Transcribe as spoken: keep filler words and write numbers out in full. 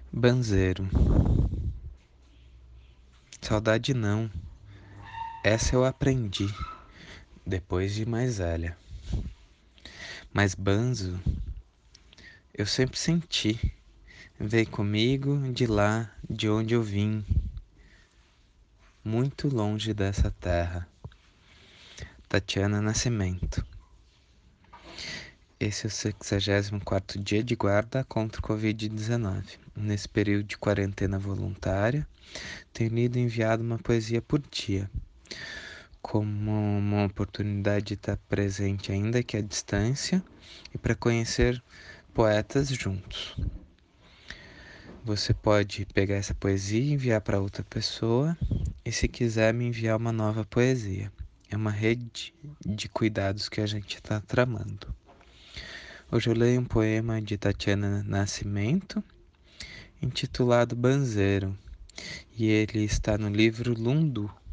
Banzeiro. Saudade não. Essa eu aprendi depois de mais velha. Mas banzo, eu sempre senti. Vem comigo de lá, de onde eu vim, muito longe dessa terra. Tatiana Nascimento. Esse é o sexagésimo quarto dia de guarda contra o covid dezenove. Nesse período de quarentena voluntária, tenho lido e enviado uma poesia por dia, como uma oportunidade de estar presente ainda que à distância e para conhecer poetas juntos. Você pode pegar essa poesia e enviar para outra pessoa, e se quiser me enviar uma nova poesia. É uma rede de cuidados que a gente está tramando. Hoje eu leio um poema de Tatiana Nascimento, intitulado Banzeiro, e ele está no livro Lundu,